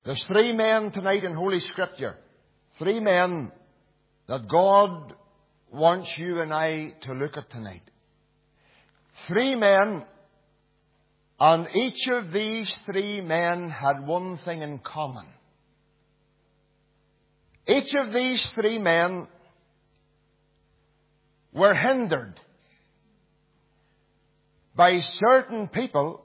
There's three men tonight in Holy Scripture. Three men that God wants you and I to look at tonight. Three men, and each of these three men had one thing in common. Each of these three men were hindered by certain people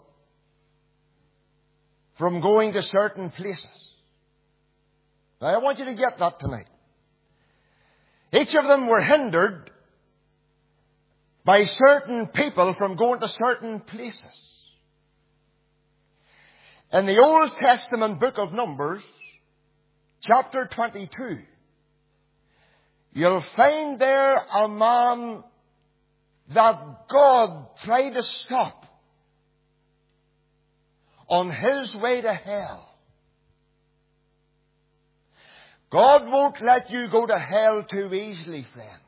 from going to certain places. Now, I want you to get that tonight. Each of them were hindered by certain people from going to certain places. In the Old Testament book of Numbers, chapter 22, you'll find there a man that God tried to stop on his way to hell. God won't let you go to hell too easily, friends.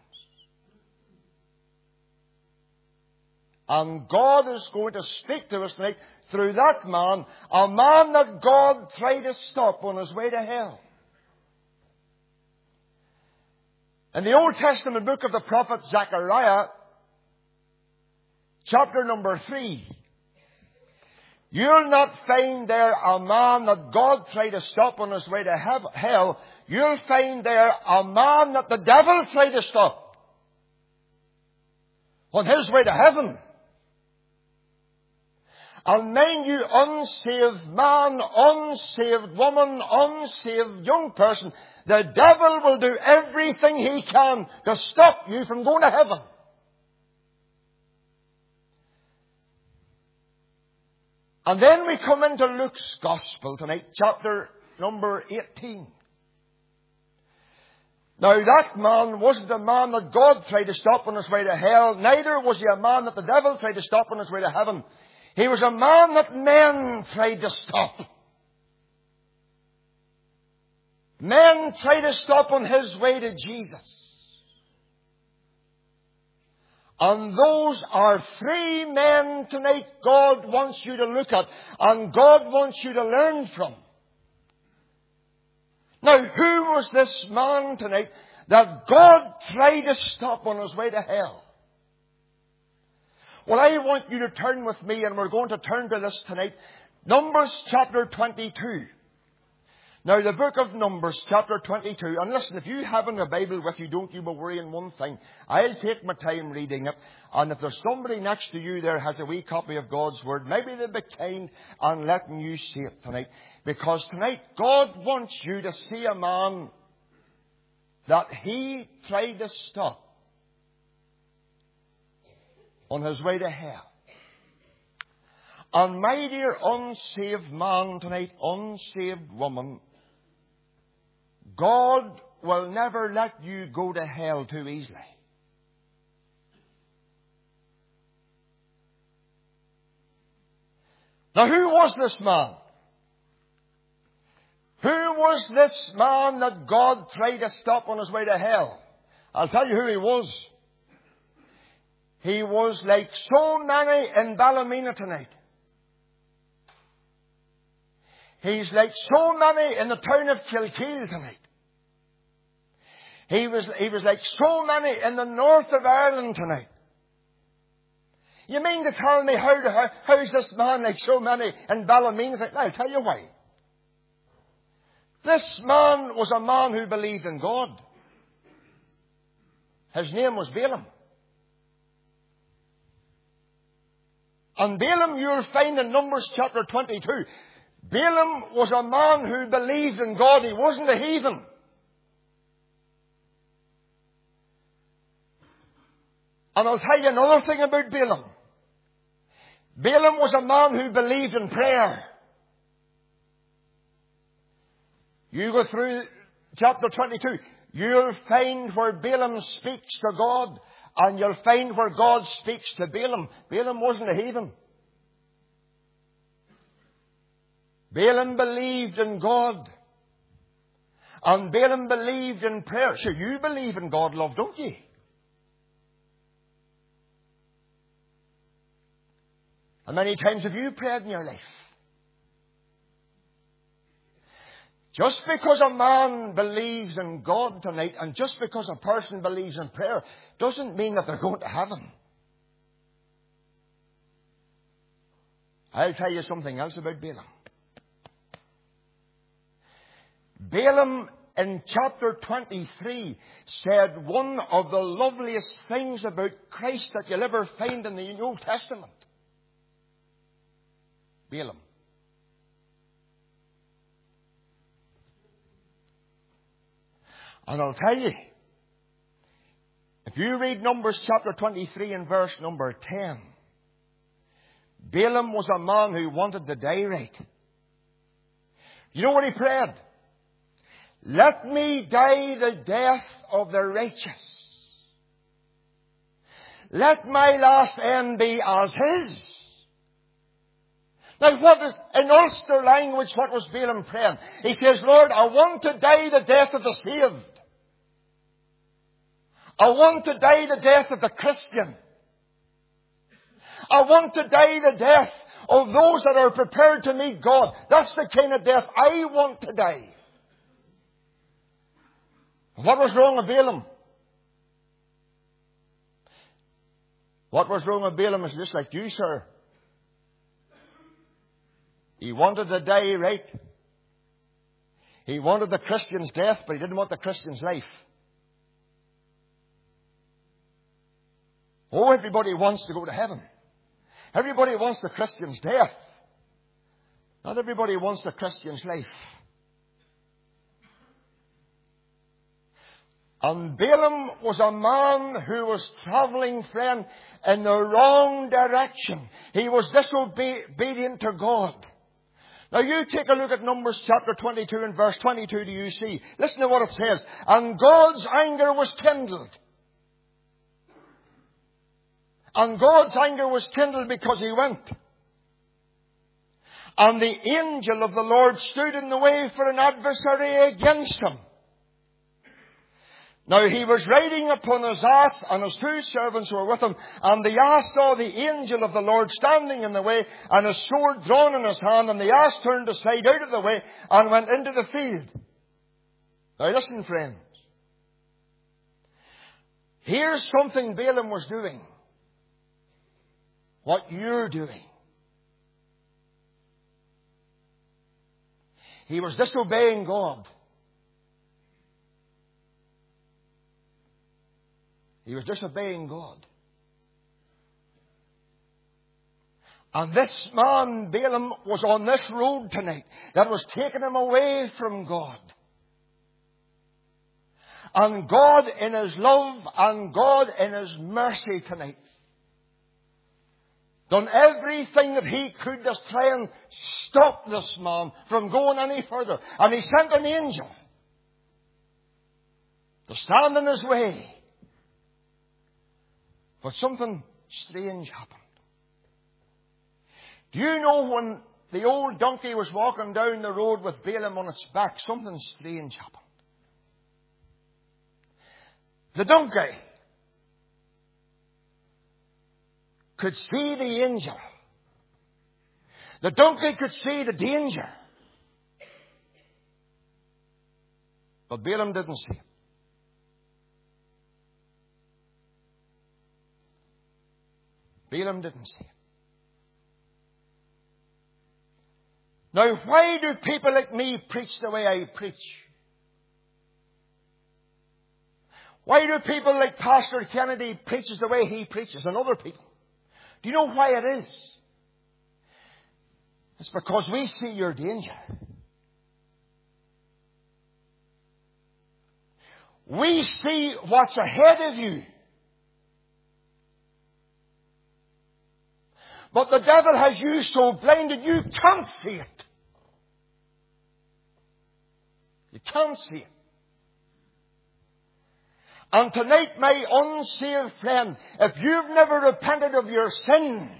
And God is going to speak to us tonight through that man, a man that God tried to stop on his way to hell. In the Old Testament book of the prophet Zechariah, chapter number 3, you'll not find there a man that God tried to stop on his way to hell. You'll find there a man that the devil tried to stop on his way to heaven. And mind you, unsaved man, unsaved woman, unsaved young person, the devil will do everything he can to stop you from going to heaven. And then we come into Luke's Gospel tonight, chapter number 18. Now that man wasn't a man that God tried to stop on his way to hell. Neither was he a man that the devil tried to stop on his way to heaven. He was a man that men tried to stop. Men tried to stop on his way to Jesus. And those are three men tonight God wants you to look at and God wants you to learn from. Now, who was this man tonight that God tried to stop on his way to hell? Well, I want you to turn with me, and we're going to turn to this tonight. Numbers chapter 22. Now, the book of Numbers, chapter 22. And listen, if you haven't a Bible with you, don't you be worrying one thing. I'll take my time reading it. And if there's somebody next to you there has a wee copy of God's Word, maybe they'll be kind and letting you see it tonight. Because tonight, God wants you to see a man that He tried to stop on his way to hell. And my dear unsaved man tonight, unsaved woman, God will never let you go to hell too easily. Now, who was this man? Who was this man that God tried to stop on his way to hell? I'll tell you who he was. He was like so many in Ballymena tonight. He's like so many in the town of Kilkeel tonight. He was like so many in the north of Ireland tonight. You mean to tell me how's this man like so many in Ballymena? I'll tell you why. This man was a man who believed in God. His name was Balaam. And Balaam, you'll find in Numbers chapter 22, Balaam was a man who believed in God. He wasn't a heathen. And I'll tell you another thing about Balaam. Balaam was a man who believed in prayer. You go through chapter 22, you'll find where Balaam speaks to God, and you'll find where God speaks to Balaam. Balaam wasn't a heathen. Balaam believed in God. And Balaam believed in prayer. Sure, you believe in God, love, don't you? How many times have you prayed in your life? Just because a man believes in God tonight, and just because a person believes in prayer, doesn't mean that they're going to heaven. I'll tell you something else about Balaam. Balaam in chapter 23 said one of the loveliest things about Christ that you'll ever find in the Old Testament. Balaam. And I'll tell you, if you read Numbers chapter 23 and verse number 10, Balaam was a man who wanted to die right. You know what he prayed? Let me die the death of the righteous. Let my last end be as his. Now, in Ulster language, what was Balaam praying? He says, Lord, I want to die the death of the saved. I want to die the death of the Christian. I want to die the death of those that are prepared to meet God. That's the kind of death I want to die. What was wrong with Balaam? What was wrong with Balaam is just like you, sir. He wanted to die right. He wanted the Christian's death, but he didn't want the Christian's life. Oh, everybody wants to go to heaven. Everybody wants the Christian's death. Not everybody wants the Christian's life. And Balaam was a man who was travelling, friend, in the wrong direction. He was disobedient to God. Now you take a look at Numbers chapter 22 and verse 22 do you see? Listen to what it says. And God's anger was kindled. And God's anger was kindled because he went. And the angel of the Lord stood in the way for an adversary against him. Now he was riding upon his ass, and his two servants were with him. And the ass saw the angel of the Lord standing in the way, and his sword drawn in his hand. And the ass turned aside out of the way, and went into the field. Now listen, friends. Here's something Balaam was doing. What you're doing. He was disobeying God. He was disobeying God. And this man, Balaam, was on this road tonight that was taking him away from God. And God in His love and God in His mercy tonight done everything that He could to try and stop this man from going any further. And He sent an angel to stand in his way. But something strange happened. Do you know when the old donkey was walking down the road with Balaam on its back, something strange happened. The donkey could see the angel. The donkey could see the danger. But Balaam didn't see it. Balaam didn't see it. Now, why do people like me preach the way I preach? Why do people like Pastor Kennedy preaches the way he preaches and other people? Do you know why it is? It's because we see your danger. We see what's ahead of you. But the devil has you so blinded you can't see it. You can't see it. And tonight, my unsaved friend, if you've never repented of your sin,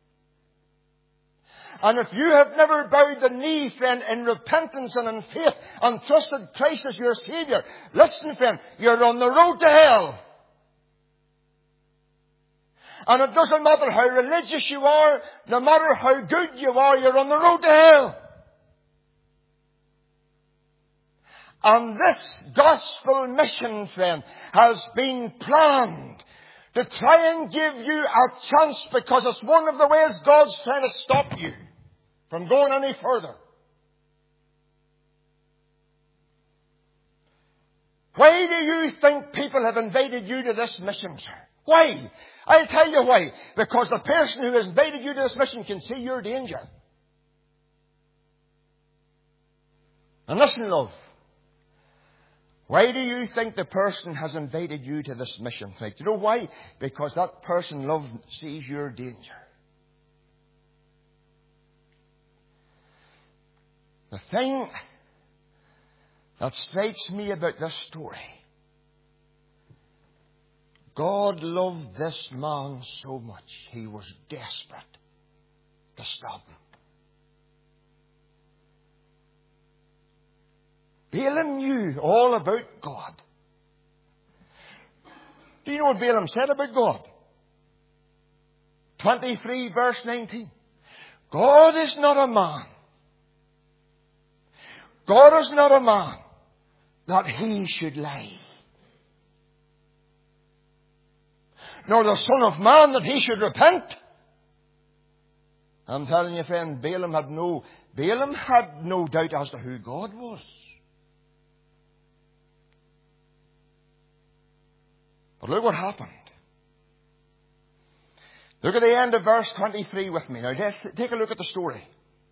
and if you have never bowed the knee, friend, in repentance and in faith, and trusted Christ as your Saviour, listen, friend, you're on the road to hell. And it doesn't matter how religious you are, no matter how good you are, you're on the road to hell. And this gospel mission, friend, has been planned to try and give you a chance, because it's one of the ways God's trying to stop you from going any further. Why do you think people have invited you to this mission, sir? Why? I'll tell you why. Because the person who has invited you to this mission can see your danger. And listen, love. Why do you think the person has invited you to this mission? Do you know why? Because that person, love, sees your danger. The thing that strikes me about this story, God loved this man so much, he was desperate to stop him. Balaam knew all about God. Do you know what Balaam said about God? 23 verse 19. God is not a man. God is not a man that he should lie, nor the Son of Man that he should repent. I'm telling you, friend, Balaam had no doubt as to who God was. But look what happened. Look at the end of verse 23 with me. Now, take a look at the story.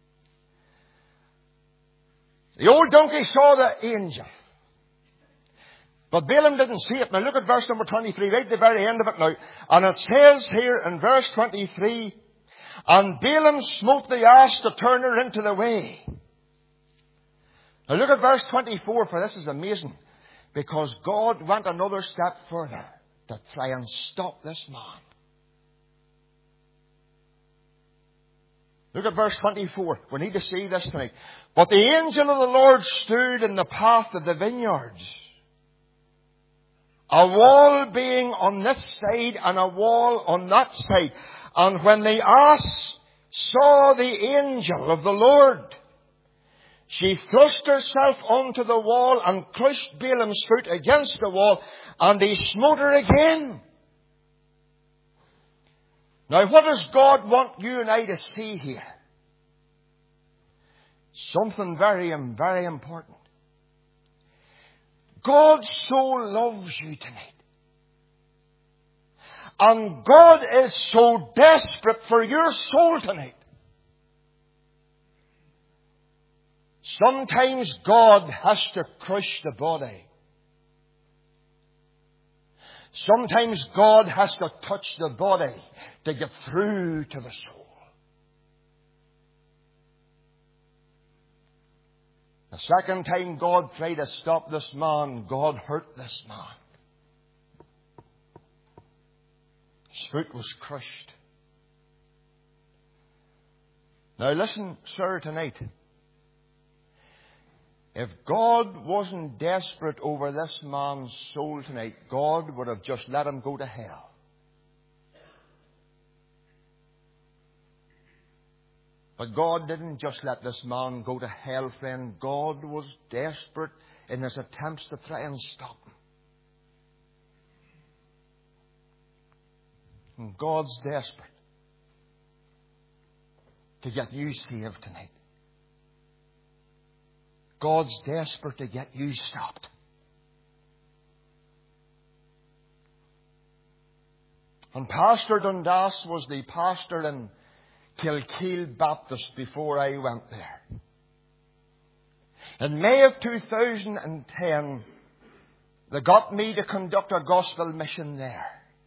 The old donkey saw the angel, but Balaam didn't see it. Now look at verse number 23, right at the very end of it now. And it says here in verse 23, and Balaam smote the ass to turn her into the way. Now look at verse 24, for this is amazing. Because God went another step further to try and stop this man. Look at verse 24. We need to see this tonight. But the angel of the Lord stood in the path of the vineyards, a wall being on this side and a wall on that side. And when the ass saw the angel of the Lord, she thrust herself onto the wall and crushed Balaam's foot against the wall, and he smote her again. Now, what does God want you and I to see here? Something very, very important. God so loves you tonight. And God is so desperate for your soul tonight. Sometimes God has to crush the body. Sometimes God has to touch the body to get through to the soul. The second time God tried to stop this man, God hurt this man. His foot was crushed. Now listen, sir, tonight. If God wasn't desperate over this man's soul tonight, God would have just let him go to hell. But God didn't just let this man go to hell, friend. God was desperate in his attempts to try and stop him. And God's desperate to get you saved tonight. God's desperate to get you stopped. And Pastor Dundas was the pastor in Kilkeel Baptist before I went there. In May of 2010, they got me to conduct a gospel mission there.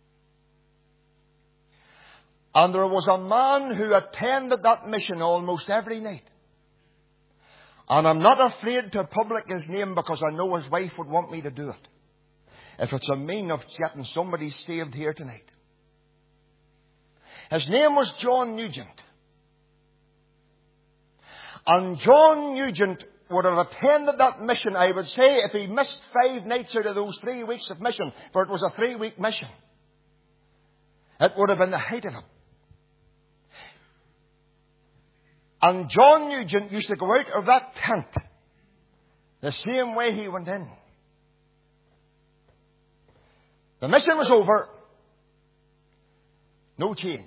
And there was a man who attended that mission almost every night. And I'm not afraid to public his name because I know his wife would want me to do it. If it's a mean of getting somebody saved here tonight. His name was John Nugent. And John Nugent would have attended that mission, I would say, if he missed 5 nights out of those 3 weeks of mission, for it was a 3-week mission. It would have been the height of it. And John Nugent used to go out of that tent the same way he went in. The mission was over. No change.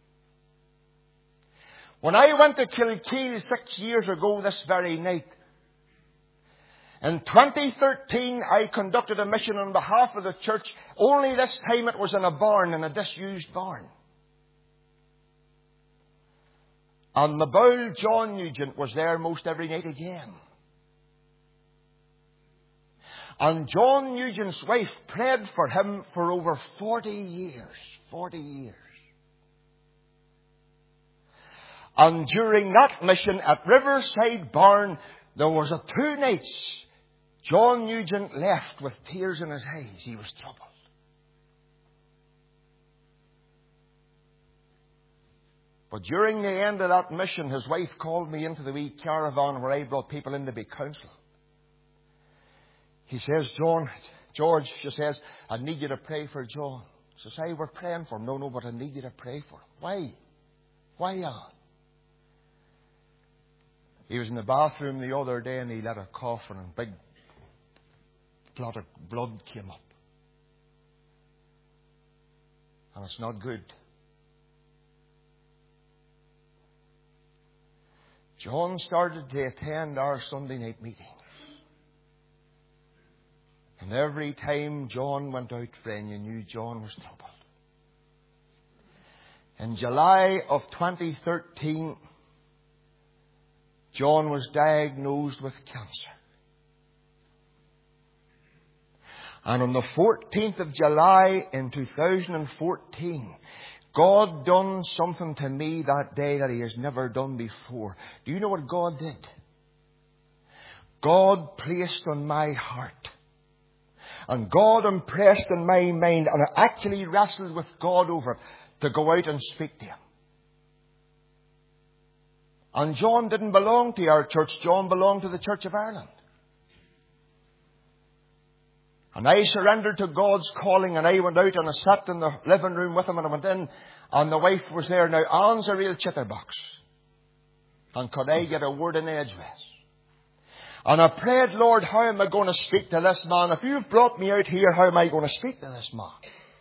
When I went to Kilkeel 6 years ago this very night, in 2013 I conducted a mission on behalf of the church. Only this time it was in a barn, in a disused barn. And the bowl, John Nugent, was there most every night again. And John Nugent's wife prayed for him for over 40 years. 40 years. And during that mission at Riverside Barn, there was 2 nights John Nugent left with tears in his eyes. He was troubled. But during the end of that mission, his wife called me into the wee caravan where I brought people in to be counselled. He says, George, she says, I need you to pray for John. She says, hey, we're praying for him. No, but I need you to pray for him. Why? Why, Anne? He was in the bathroom the other day and he let a cough and a big clot of blood came up. And it's not good. John started to attend our Sunday night meetings. And every time John went out, friend, you knew John was troubled. In July of 2013, John was diagnosed with cancer. And on the 14th of July in 2014, God done something to me that day that He has never done before. Do you know what God did? God placed on my heart, and God impressed in my mind, and I actually wrestled with God over it, to go out and speak to Him. And John didn't belong to our church. John belonged to the Church of Ireland. And I surrendered to God's calling, and I went out and I sat in the living room with him, and I went in, and the wife was there. Now, Anne's a real chitterbox. And could I get a word in edgeways? And I prayed, Lord, how am I going to speak to this man? If you've brought me out here, how am I going to speak to this man?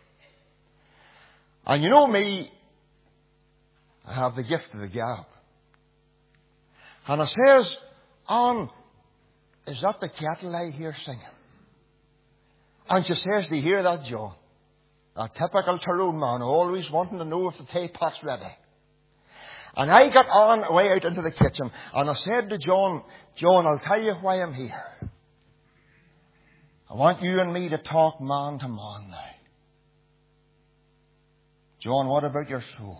And you know me, I have the gift of the gab. And I says, Anne, is that the kettle I hear singing? And she says, do you hear that, John? A typical Tyrone man, always wanting to know if the teapot's ready. And I got on way out into the kitchen, and I said to John, I'll tell you why I'm here. I want you and me to talk man to man now. John, what about your soul?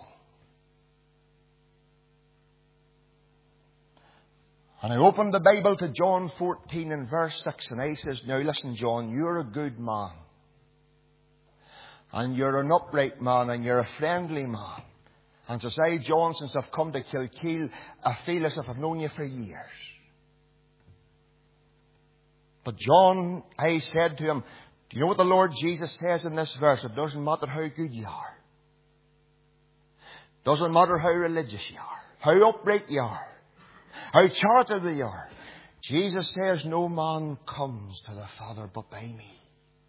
And I opened the Bible to John 14 and verse 6, and I says, now listen, John, you're a good man. And you're an upright man, and you're a friendly man. And to say, John, since I've come to Kilkeel, I feel as if I've known you for years. But John, I said to him, do you know what the Lord Jesus says in this verse? It doesn't matter how good you are. Doesn't matter how religious you are. How upright you are. How charitable you are. Jesus says, no man comes to the Father but by me.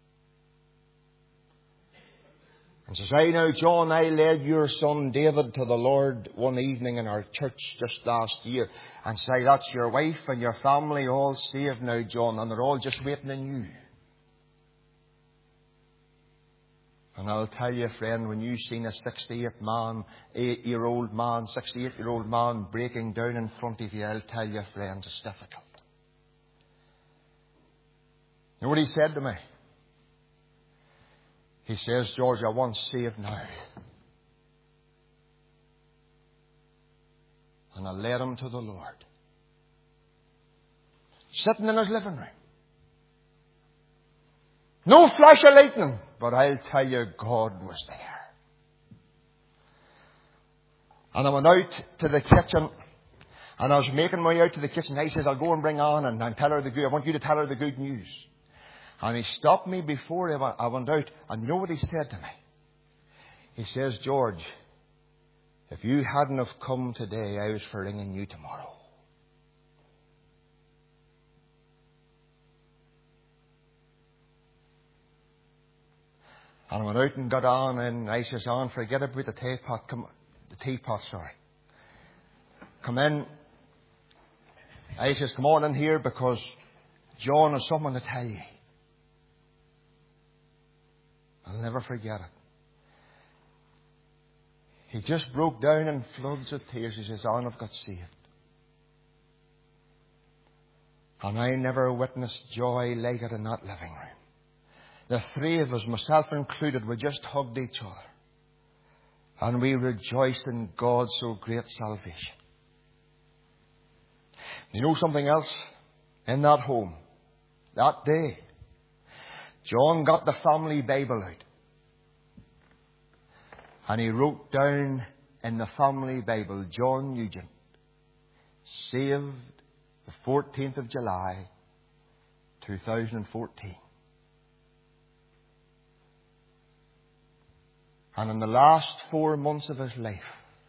And says, I now, John, I led your son David to the Lord one evening in our church just last year. And say, that's your wife and your family all saved now, John, and they're all just waiting on you. And I'll tell you, friend, when you've seen a 68-year-old man breaking down in front of you, I'll tell you, friend, it's difficult. You know what he said to me? He says, George, I want saved now. And I led him to the Lord. Sitting in his living room. No flash of lightning, but I'll tell you, God was there. And I went out to the kitchen, and I was making my way out to the kitchen. I said, I'll go and bring Anne and tell her the good. I want you to tell her the good news. And he stopped me before I went out, and you know what he said to me? He says, George, if you hadn't have come today, I was for ringing you tomorrow. And I went out and got on, and I says, "On, forget about the teapot. Come in." I says, "Come on in here, because John has something to tell you." I'll never forget it. He just broke down in floods of tears. He says, "On, I've got saved." And I never witnessed joy like it in that living room. The three of us, myself included, we just hugged each other. And we rejoiced in God's so great salvation. You know something else? In that home, that day, John got the family Bible out. And he wrote down in the family Bible, John Nugent, saved the 14th of July, 2014. And in the last 4 months of his life,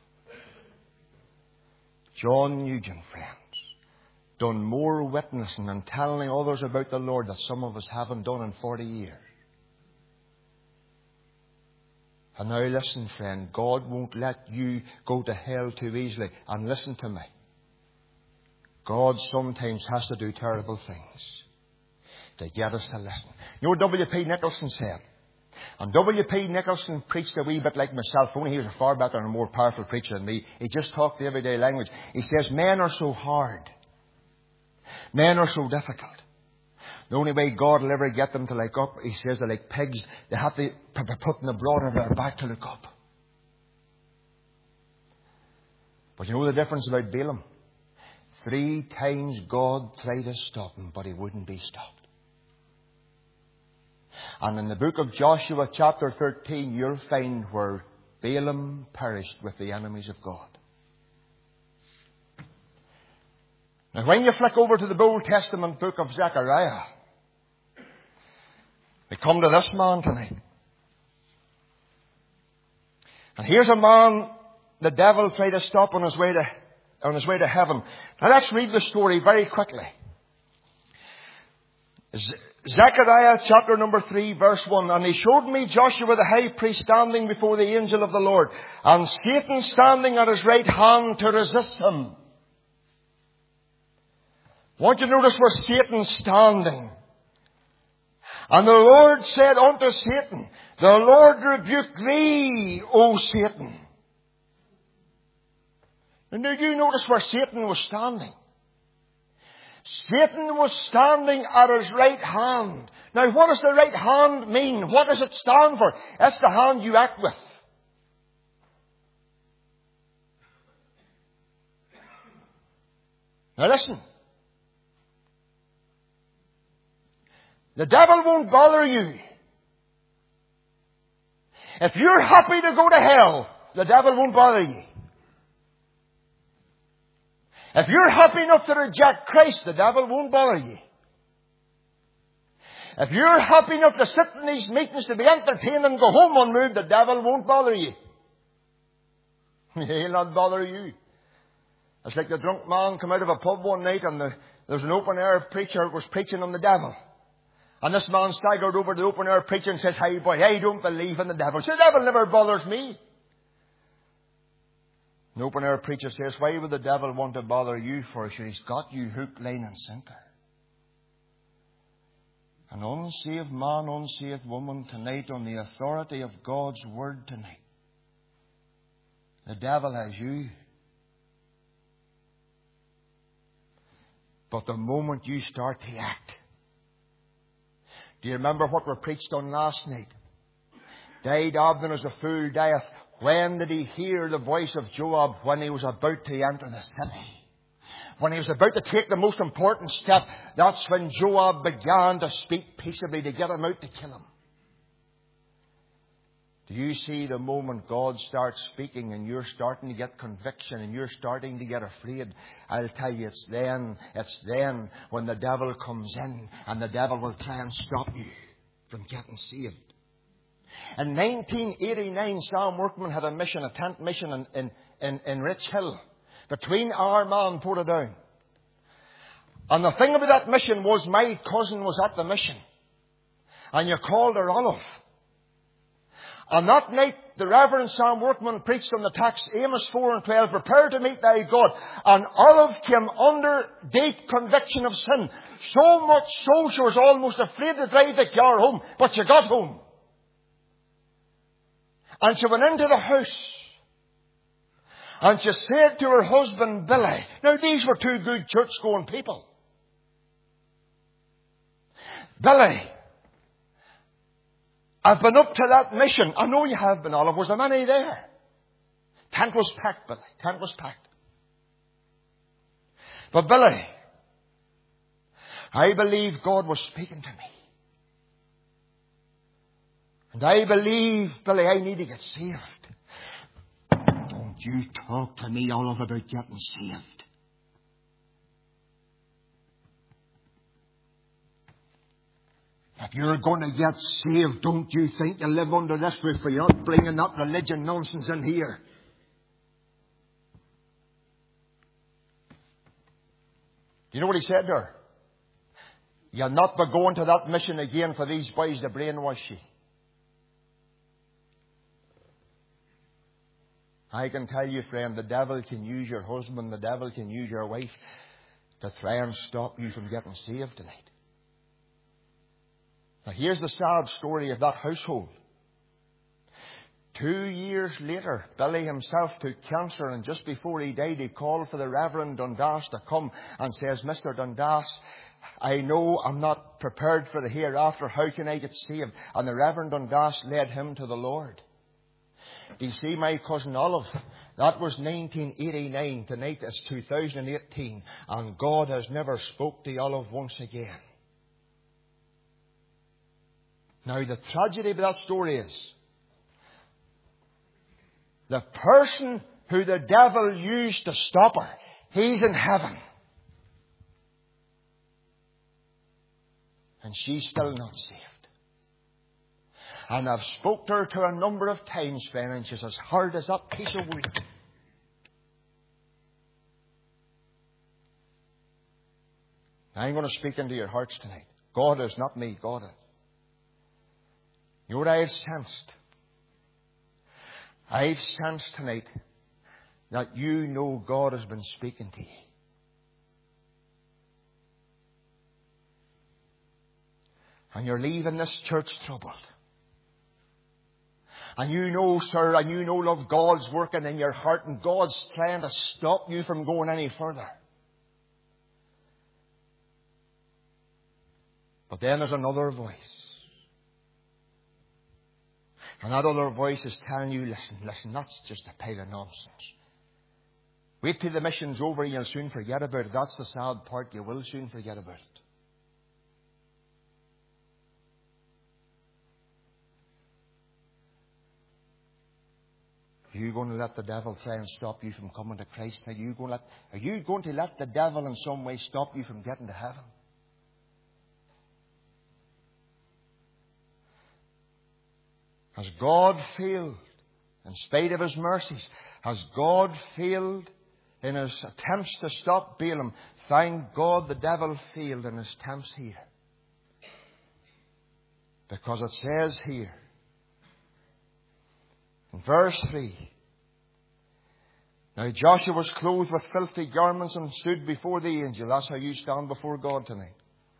John Nugent, friends, done more witnessing and telling others about the Lord that some of us haven't done in 40 years. And now listen, friend, God won't let you go to hell too easily. And listen to me. God sometimes has to do terrible things to get us to listen. You know what W.P. Nicholson said? And W.P. Nicholson preached a wee bit like myself, only he was a far better and more powerful preacher than me. He just talked the everyday language. He says, men are so hard. Men are so difficult. The only way God will ever get them to look up, he says, they're like pigs. They have to be put in the broad of their back to look up. But you know the difference about Balaam? 3 times God tried to stop him, but he wouldn't be stopped. And in the book of Joshua chapter 13, you'll find where Balaam perished with the enemies of God. Now when you flick over to the Old Testament book of Zechariah, we come to this man tonight. And here's a man the devil tried to stop on his way to heaven. Now let's read the story very quickly. Zechariah chapter number 3 verse 1. And he showed me Joshua the high priest standing before the angel of the Lord, and Satan standing at his right hand to resist him. I want you to notice where Satan's standing. And the Lord said unto Satan, the Lord rebuke thee, O Satan. And did you notice where Satan was standing? Satan was standing at his right hand. Now what does the right hand mean? What does it stand for? It's the hand you act with. Now listen. The devil won't bother you. If you're happy to go to hell, the devil won't bother you. If you're happy enough to reject Christ, the devil won't bother you. If you're happy enough to sit in these meetings to be entertained and go home unmoved, the devil won't bother you. He'll not bother you. It's like the drunk man come out of a pub one night and there's an open-air preacher who was preaching on the devil. And this man staggered over to the open-air preacher and says, "Hey boy, I don't believe in the devil." So the devil never bothers me. The open-air preacher says, "Why would the devil want to bother you for? Sure, he's got you hook, line and sinker." An unsaved man, unsaved woman tonight, on the authority of God's word tonight, the devil has you. But the moment you start to act, do you remember what we preached on last night? Died Abner as a fool dieth. When did he hear the voice of Joab? When he was about to enter the city. When he was about to take the most important step, that's when Joab began to speak peaceably to get him out to kill him. Do you see the moment God starts speaking and you're starting to get conviction and you're starting to get afraid? I'll tell you, it's then when the devil comes in and the devil will try and stop you from getting saved. In 1989, Sam Workman had a mission, a tent mission in Rich Hill, between Armagh and Portadown. And the thing about that mission was my cousin was at the mission. And you called her Olive. And that night, the Reverend Sam Workman preached on the text, Amos 4:12, prepare to meet thy God. And Olive came under deep conviction of sin. So much so she was almost afraid to drive the car home. But she got home. And she went into the house. And she said to her husband, Billy, now these were two good church-going people. Billy, I've been up to that mission. I know you have been, Olive. Was there many there? Tent was packed, Billy. Tent was packed. But Billy, I believe God was speaking to me. And I believe, Billy, I need to get saved. Don't you talk to me, Olive, about getting saved. If you're going to get saved, don't you think you live under this roof without bringing that religion nonsense in here? You know what he said to her? You'll not be going to that mission again for these boys to brainwash you. I can tell you, friend, the devil can use your husband, the devil can use your wife to try and stop you from getting saved tonight. Now here's the sad story of that household. 2 years later, Billy himself took cancer, and just before he died, he called for the Reverend Dundas to come and says, Mr. Dundas, I know I'm not prepared for the hereafter. How can I get saved? And the Reverend Dundas led him to the Lord. Do you see, my cousin Olive? That was 1989. Tonight is 2018. And God has never spoke to Olive once again. Now, the tragedy of that story is the person who the devil used to stop her, he's in heaven. And she's still not saved. And I've spoke to her to a number of times, friend, and she's as hard as that piece of wood. I'm going to speak into your hearts tonight. God is not me, God is. You know what I have sensed? I've sensed tonight that you know God has been speaking to you. And you're leaving this church troubled. And you know, sir, and you know, love, God's working in your heart and God's trying to stop you from going any further. But then there's another voice. And that other voice is telling you, listen, that's just a pile of nonsense. Wait till the mission's over and you'll soon forget about it. That's the sad part. You will soon forget about it. Are you going to let the devil try and stop you from coming to Christ? Are you going to let the devil in some way stop you from getting to heaven? Has God failed in spite of His mercies? Has God failed in His attempts to stop Balaam? Thank God the devil failed in his attempts here. Because it says here, in verse 3, now Joshua was clothed with filthy garments and stood before the angel. That's how you stand before God tonight.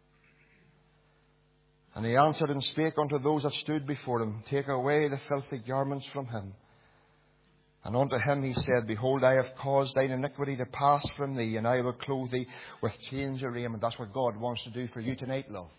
And he answered and spake unto those that stood before him, take away the filthy garments from him. And unto him he said, behold, I have caused thine iniquity to pass from thee, and I will clothe thee with change of raiment. That's what God wants to do for you tonight, love.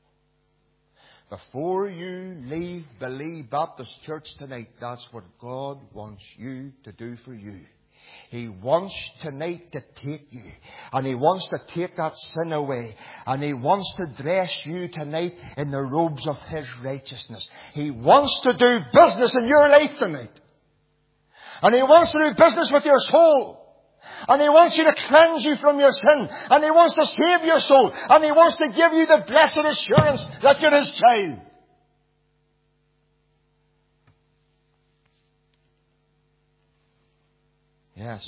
Before you leave Believe Baptist Church tonight, that's what God wants you to do for you. He wants tonight to take you. And He wants to take that sin away. And He wants to dress you tonight in the robes of His righteousness. He wants to do business in your life tonight. And He wants to do business with your soul. And He wants you to cleanse you from your sin. And He wants to save your soul. And He wants to give you the blessed assurance that you're His child. Yes.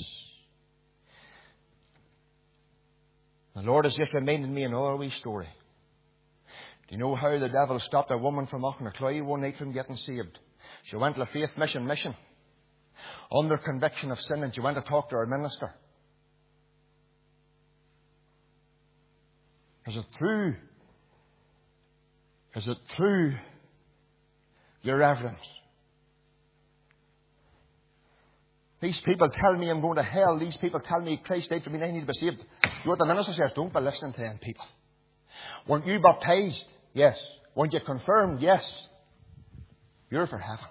The Lord has just reminded me another wee story. Do you know how the devil stopped a woman from Auchnacloy one night from getting saved? She went to a faith mission, under conviction of sin, and she went to talk to her minister. Is it true? Is it true, your reverence? These people tell me I'm going to hell. These people tell me Christ died for me and I need to be saved. You know what the minister says? Don't be listening to them people. Weren't you baptized? Yes. Weren't you confirmed? Yes. You're for heaven.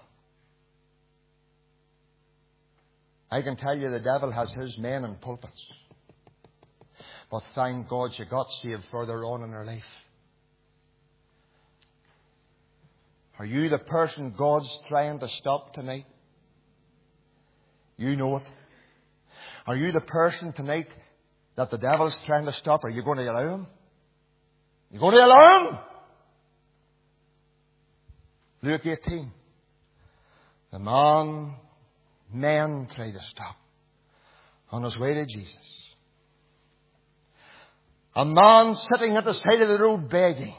I can tell you the devil has his men in pulpits. But thank God she got saved further on in her life. Are you the person God's trying to stop tonight? You know it. Are you the person tonight that the devil's trying to stop? Are you going to allow him? You're going to allow him? Luke 18. The men tried to stop on his way to Jesus. A man sitting at the side of the road begging.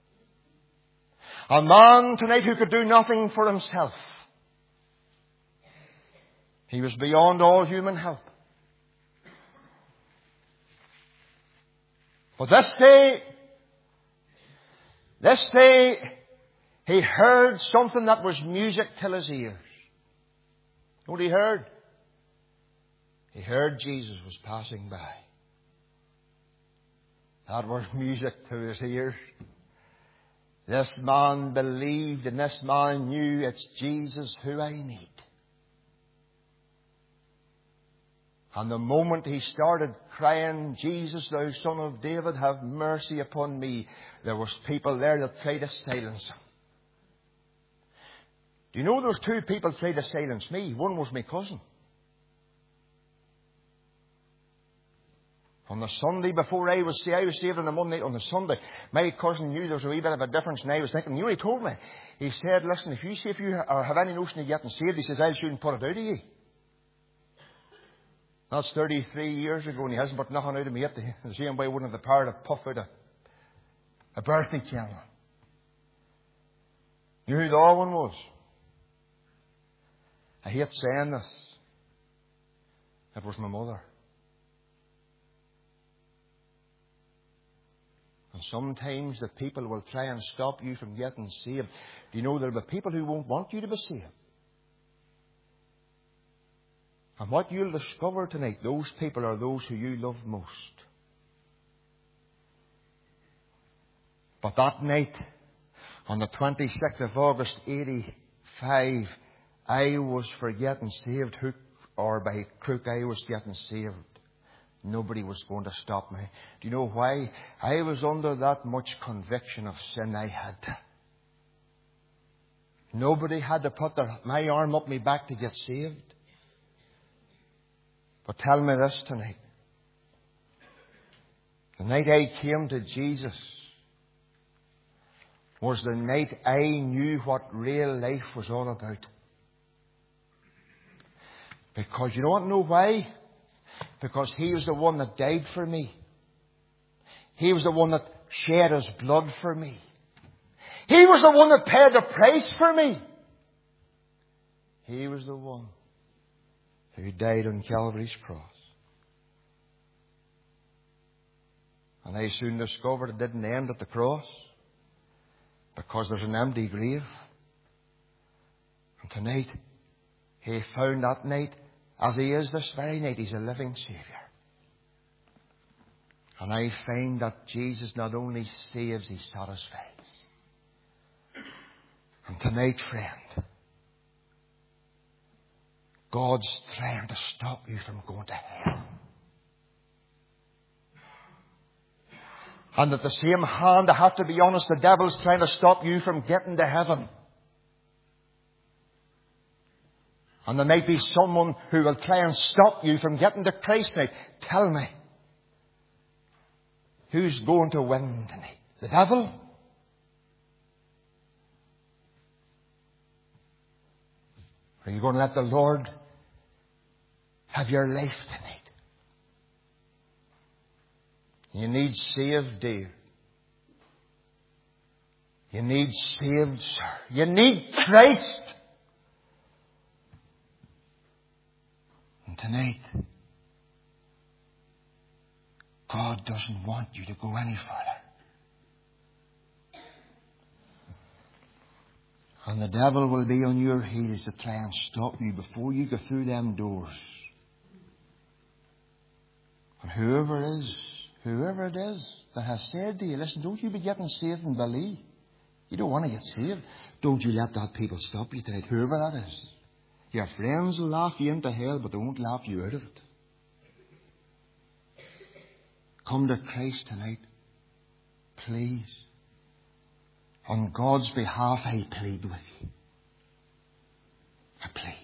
A man tonight who could do nothing for himself. He was beyond all human help. But this day, he heard something that was music till his ears. You know what he heard? He heard Jesus was passing by. That was music to his ears. This man believed and this man knew it's Jesus who I need. And the moment he started crying, Jesus, thou Son of David, have mercy upon me, there was people there that tried to silence him. Do you know those two people tried to silence me? One was my cousin. On the Sunday before I was saved on the Monday. On the Sunday, my cousin knew there was a wee bit of a difference, and I was thinking, you know what he told me? He said, listen, if you have any notion of getting saved, he says, I'll soon put it out of you. That's 33 years ago, and he hasn't put nothing out of me yet. The same way I wouldn't have the power to puff out a birthday candle. You know who the other one was? I hate saying this. It was my mother. And sometimes the people will try and stop you from getting saved. Do you know there will be people who won't want you to be saved? And what you'll discover tonight, those people are those who you love most. But that night, on the 26th of August, 85, I was for getting saved, hook or by crook, I was getting saved. Nobody was going to stop me. Do you know why? I was under that much conviction of sin I had. Nobody had to put my arm up my back to get saved. But tell me this tonight. The night I came to Jesus was the night I knew what real life was all about. Because you don't know why? Because He was the one that died for me. He was the one that shed His blood for me. He was the one that paid the price for me. He was the one who died on Calvary's cross. And I soon discovered it didn't end at the cross, because there's an empty grave. And tonight, He found that night, as He is this very night, He's a living Saviour. And I find that Jesus not only saves, He satisfies. And tonight, friend, God's trying to stop you from going to hell. And at the same hand, I have to be honest, the devil's trying to stop you from getting to heaven. And there might be someone who will try and stop you from getting to Christ tonight. Tell me, who's going to win tonight? The devil? Are you going to let the Lord have your life tonight? You need saved, dear. You need saved, sir. You need Christ. tonight, God doesn't want you to go any further. And the devil will be on your heels to try and stop you before you go through them doors. And whoever it is that has said to you, listen, don't you be getting saved and believe. You don't want to get saved. Don't you let that people stop you tonight, whoever that is. Your friends will laugh you into hell, but they won't laugh you out of it. Come to Christ tonight. Please. On God's behalf, I plead with you. I plead.